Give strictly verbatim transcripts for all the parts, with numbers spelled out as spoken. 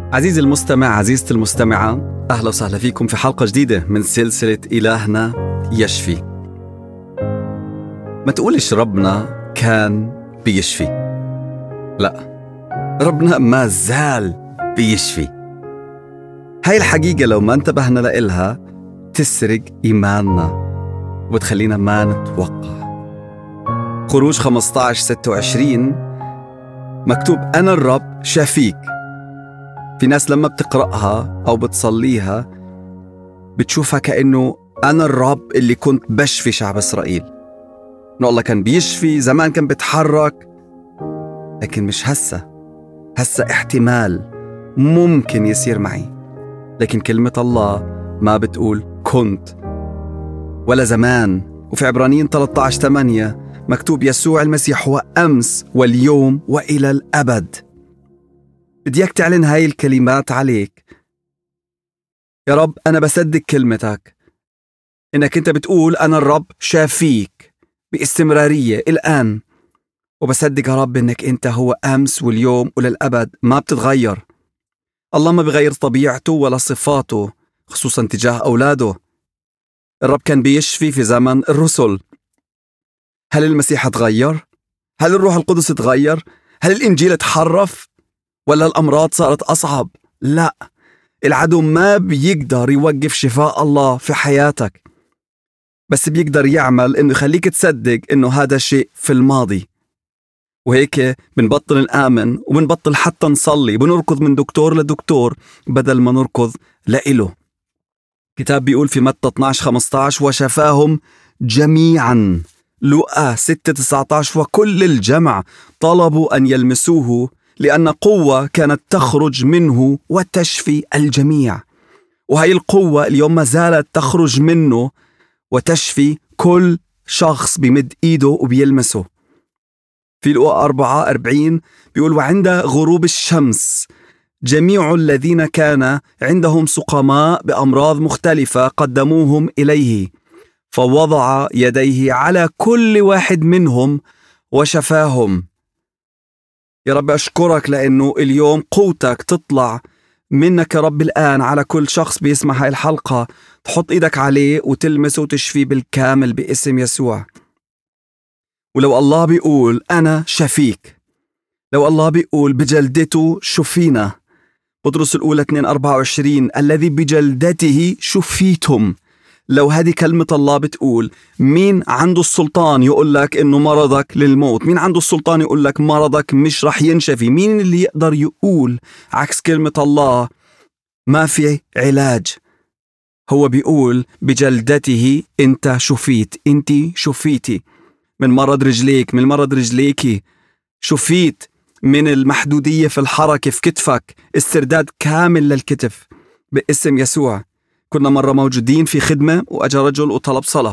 عزيزي المستمع، عزيزتي المستمعة، أهلا وسهلا فيكم في حلقة جديدة من سلسلة إلهنا يشفي. ما تقولش ربنا كان بيشفي، لا، ربنا ما زال بيشفي. هاي الحقيقة لو ما انتبهنا لإلها تسرق إيماننا وبتخلينا ما نتوقع. خروج خمسة عشر ستة وعشرين مكتوب أنا الرب شافيك. في ناس لما بتقرأها أو بتصليها بتشوفها كأنه أنا الرب اللي كنت بشفي شعب إسرائيل، إنه الله كان بيشفي زمان، كان بيتحرك، لكن مش هسه. هسه احتمال ممكن يصير معي، لكن كلمة الله ما بتقول كنت ولا زمان. وفي عبرانيين ثلاثة عشر ثمانية مكتوب يسوع المسيح هو أمس واليوم وإلى الأبد. بدي اياك تعلن هاي الكلمات عليك. يا رب أنا بصدق كلمتك إنك أنت بتقول أنا الرب شافيك باستمرارية الآن، وبصدق يا رب إنك أنت هو أمس واليوم وللأبد، ما بتتغير. الله ما بغير طبيعته ولا صفاته، خصوصا تجاه أولاده. الرب كان بيشفي في زمن الرسل. هل المسيح تغير؟ هل الروح القدس تغير؟ هل الإنجيل تحرف؟ ولا الأمراض صارت أصعب؟ لا، العدو ما بيقدر يوقف شفاء الله في حياتك، بس بيقدر يعمل إنه يخليك تصدق إنه هذا شيء في الماضي. وهيك بنبطل نآمن وبنبطل حتى نصلي، بنركض من دكتور لدكتور بدل ما نركض لإله. كتاب بيقول في متى اثنا عشر خمسة عشر وشفاهم جميعا. لوقا ستة تسعة عشر وكل الجمع طلبوا أن يلمسوه لأن قوة كانت تخرج منه وتشفي الجميع. وهي القوة اليوم ما زالت تخرج منه وتشفي كل شخص بمد إيده وبيلمسه. في لوقا أربعة أربعين بيقول وعند غروب الشمس جميع الذين كان عندهم سقماء بأمراض مختلفة قدموهم إليه، فوضع يديه على كل واحد منهم وشفاهم. يا رب أشكرك لأنه اليوم قوتك تطلع منك يا رب الآن على كل شخص بيسمع هاي الحلقة، تحط إيدك عليه وتلمسه وتشفيه بالكامل باسم يسوع. ولو الله بيقول أنا شفيك، لو الله بيقول بجلدته شفينا، بطرس الأولى اثنين أربعة وعشرين الذي بجلدته شفيتم. لو هذه كلمة الله بتقول، مين عنده السلطان يقول لك إنه مرضك للموت؟ مين عنده السلطان يقول لك مرضك مش رح ينشفي؟ مين اللي يقدر يقول عكس كلمة الله ما في علاج؟ هو بيقول بجلدته أنت شفيت، أنت شفيتي من مرض رجليك، من مرض رجليكي، شفيت من المحدودية في الحركة في كتفك، استرداد كامل للكتف باسم يسوع. كنا مرة موجودين في خدمة وأجى رجل وطلب صلاة،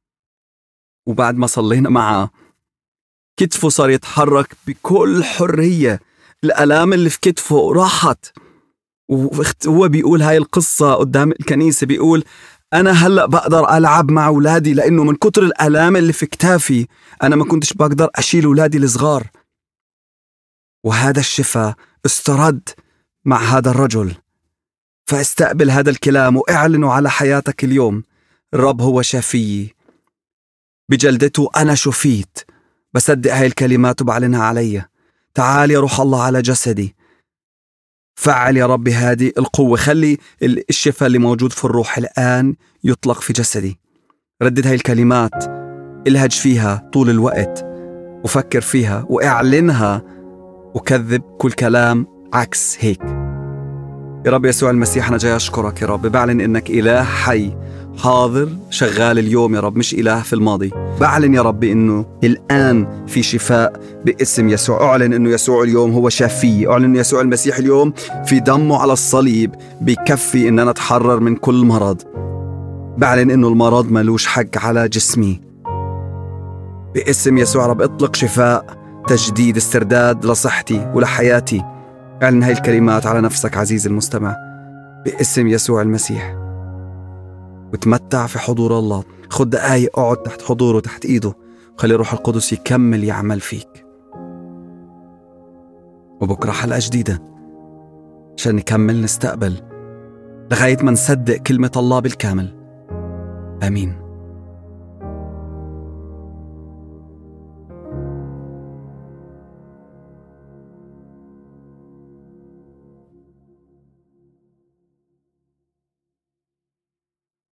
وبعد ما صلينا معه كتفه صار يتحرك بكل حرية، الألام اللي في كتفه راحت. وهو بيقول هاي القصة قدام الكنيسة، بيقول أنا هلأ بقدر ألعب مع أولادي لأنه من كتر الألام اللي في كتافي أنا ما كنتش بقدر أشيل أولادي الصغار. وهذا الشفاء استرد مع هذا الرجل. فاستقبل هذا الكلام واعلنه على حياتك اليوم. الرب هو شافي، بجلدته أنا شفيت. بصدق هاي الكلمات وبعلنها علي. تعال يا روح الله على جسدي، فعل يا رب هذه القوة، خلي الشفاء اللي موجود في الروح الآن يطلق في جسدي. ردد هاي الكلمات، الهج فيها طول الوقت وفكر فيها واعلنها، وكذب كل كلام عكس هيك. يا رب يسوع المسيح أنا جاي أشكرك يا رب، بعلن إنك إله حي حاضر شغال اليوم يا رب، مش إله في الماضي. بعلن يا رب إنه الآن في شفاء باسم يسوع. أعلن إنه يسوع اليوم هو شافي. أعلن إنه يسوع المسيح اليوم في دمه على الصليب بيكفي إن أنا أتحرر من كل مرض. بعلن إنه المرض ملوش حق على جسمي باسم يسوع. رب اطلق شفاء، تجديد، استرداد لصحتي ولحياتي. اعلن هاي الكلمات على نفسك عزيزي المستمع باسم يسوع المسيح، وتمتع في حضور الله. خد دقايق اقعد تحت حضوره، تحت ايده، وخلي روح القدس يكمل يعمل فيك. وبكرة حلقة جديدة. عشان نكمل نستقبل لغاية ما نصدق كلمة الله بالكامل. آمين.